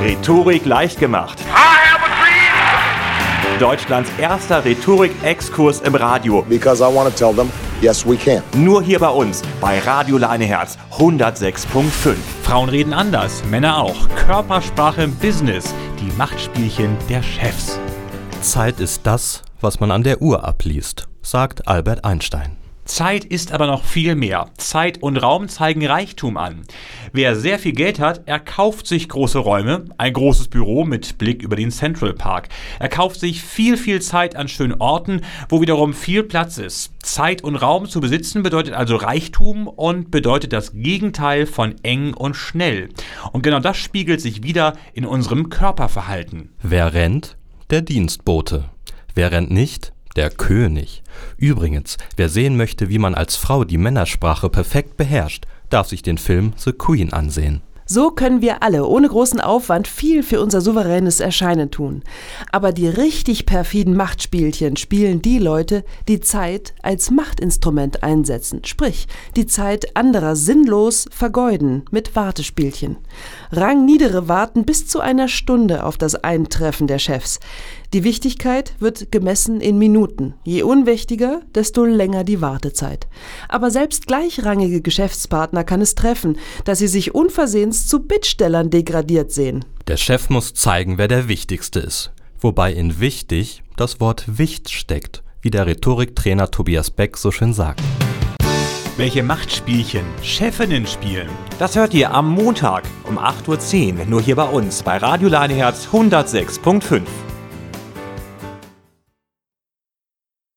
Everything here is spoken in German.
Rhetorik leicht gemacht. Deutschlands erster Rhetorik-Exkurs im Radio. Because I want to tell them, yes, we can. Nur hier bei uns, bei Radio Leineherz 106.5. Frauen reden anders, Männer auch. Körpersprache im Business, die Machtspielchen der Chefs. Zeit ist das, was man an der Uhr abliest, sagt Albert Einstein. Zeit ist aber noch viel mehr. Zeit und Raum zeigen Reichtum an. Wer sehr viel Geld hat, er kauft sich große Räume, ein großes Büro mit Blick über den Central Park. Er kauft sich viel Zeit an schönen Orten, wo wiederum viel Platz ist. Zeit und Raum zu besitzen bedeutet also Reichtum und bedeutet das Gegenteil von eng und schnell. Und genau das spiegelt sich wieder in unserem Körperverhalten. Wer rennt? Der Dienstbote. Wer rennt nicht? Der König. Übrigens, wer sehen möchte, wie man als Frau die Männersprache perfekt beherrscht, darf sich den Film The Queen ansehen. So können wir alle ohne großen Aufwand viel für unser souveränes Erscheinen tun. Aber die richtig perfiden Machtspielchen spielen die Leute, die Zeit als Machtinstrument einsetzen. Sprich, die Zeit anderer sinnlos vergeuden mit Wartespielchen. Rangniedere warten bis zu einer Stunde auf das Eintreffen der Chefs. Die Wichtigkeit wird gemessen in Minuten. Je unwichtiger, desto länger die Wartezeit. Aber selbst gleichrangige Geschäftspartner kann es treffen, dass sie sich unversehens zu Bittstellern degradiert sehen. Der Chef muss zeigen, wer der Wichtigste ist. Wobei in wichtig das Wort Wicht steckt, wie der Rhetoriktrainer Tobias Beck so schön sagt. Welche Machtspielchen Chefinnen spielen. Das hört ihr am Montag um 8.10 Uhr nur hier bei uns bei Radio Leineherz 106.5.